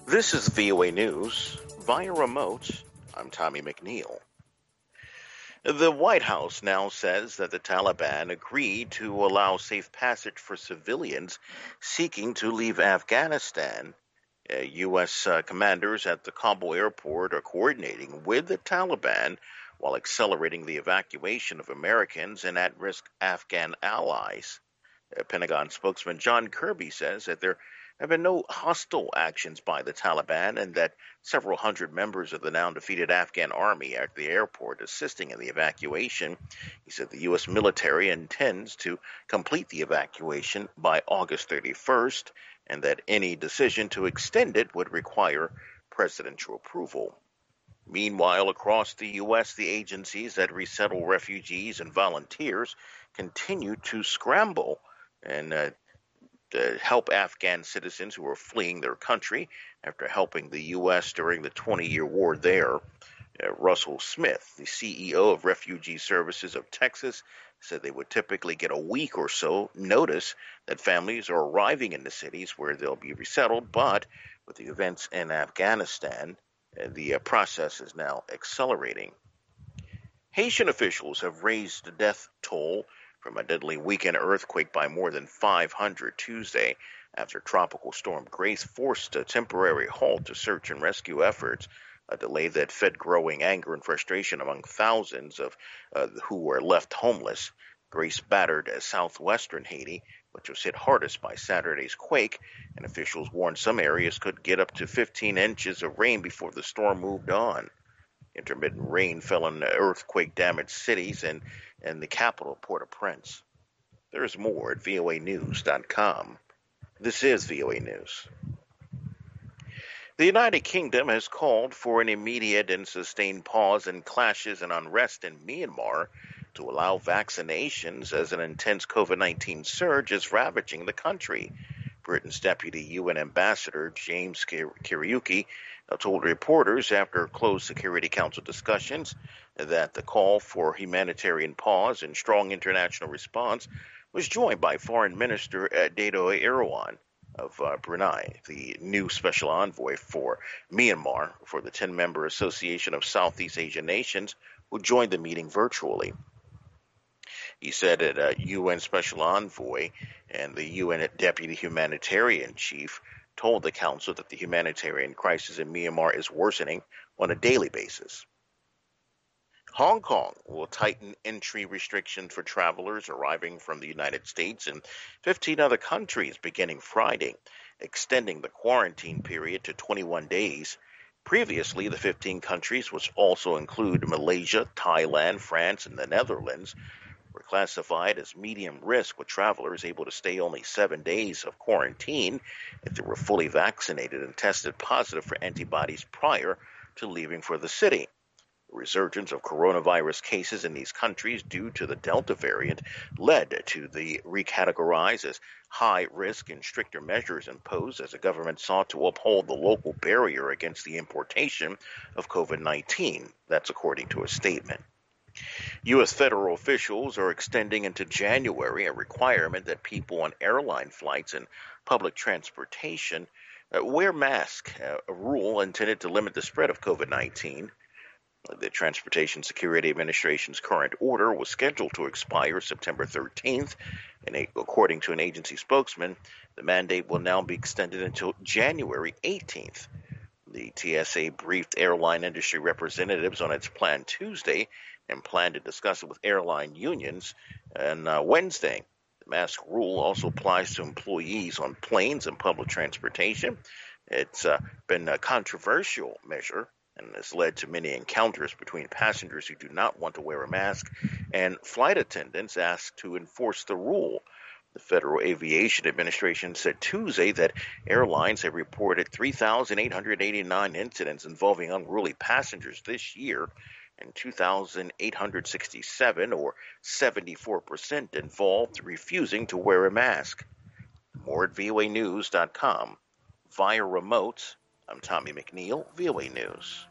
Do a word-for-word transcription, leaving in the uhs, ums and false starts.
This is V O A News. Via remote, I'm Tommy McNeil. The White House now says that the Taliban agreed to allow safe passage for civilians seeking to leave Afghanistan. Uh, U S uh, commanders at the Kabul airport are coordinating with the Taliban while accelerating the evacuation of Americans and at-risk Afghan allies. Uh, Pentagon spokesman John Kirby says that there have been no hostile actions by the Taliban and that several hundred members of the now defeated Afghan army are at the airport assisting in the evacuation. He said the U S military intends to complete the evacuation by August thirty-first and that any decision to extend it would require presidential approval. Meanwhile, across the U S, the agencies that resettle refugees and volunteers continue to scramble and uh, to help Afghan citizens who are fleeing their country after helping the U S during the twenty-year war there. Uh, Russell Smith, the C E O of Refugee Services of Texas, said they would typically get a week or so notice that families are arriving in the cities where they'll be resettled, but with the events in Afghanistan, uh, the uh, process is now accelerating. Haitian officials have raised the death toll from a deadly weekend earthquake by more than five hundred Tuesday after Tropical Storm Grace forced a temporary halt to search and rescue efforts, a delay that fed growing anger and frustration among thousands of uh, who were left homeless. Grace battered southwestern Haiti, which was hit hardest by Saturday's quake, and officials warned some areas could get up to fifteen inches of rain before the storm moved on. Intermittent rain fell in earthquake-damaged cities and, and the capital, Port-au-Prince. There's more at V O A news dot com. This is V O A News. The United Kingdom has called for an immediate and sustained pause in clashes and unrest in Myanmar to allow vaccinations as an intense COVID nineteen surge is ravaging the country. Britain's Deputy U N Ambassador James Kariuki told reporters after closed Security Council discussions that the call for humanitarian pause and strong international response was joined by Foreign Minister Dato Erdogan of uh, Brunei, the new special envoy for Myanmar for the ten-member Association of Southeast Asian Nations, who joined the meeting virtually. He said that a U N Special Envoy and the U N Deputy Humanitarian Chief told the Council that the humanitarian crisis in Myanmar is worsening on a daily basis. Hong Kong will tighten entry restrictions for travelers arriving from the United States and fifteen other countries beginning Friday, extending the quarantine period to twenty-one days. Previously, the fifteen countries, which also include Malaysia, Thailand, France, and the Netherlands, were classified as medium risk, with travelers able to stay only seven days of quarantine if they were fully vaccinated and tested positive for antibodies prior to leaving for the city. The resurgence of coronavirus cases in these countries due to the Delta variant led to the recategorized as high risk and stricter measures imposed as the government sought to uphold the local barrier against the importation of COVID nineteen. That's according to a statement. U S federal officials are extending into January a requirement that people on airline flights and public transportation uh, wear masks, uh, a rule intended to limit the spread of COVID nineteen. The Transportation Security Administration's current order was scheduled to expire September thirteenth, and according to an agency spokesman, the mandate will now be extended until January eighteenth. The T S A briefed airline industry representatives on its plan Tuesday and planned to discuss it with airline unions on uh, Wednesday. The mask rule also applies to employees on planes and public transportation. It's uh, been a controversial measure and has led to many encounters between passengers who do not want to wear a mask and flight attendants asked to enforce the rule. The Federal Aviation Administration said Tuesday that airlines have reported three thousand eight hundred eighty-nine incidents involving unruly passengers this year, and two thousand eight hundred sixty-seven, or seventy-four percent, involved refusing to wear a mask. More at V O A news dot com. Via remote, I'm Tommy McNeil, V O A News.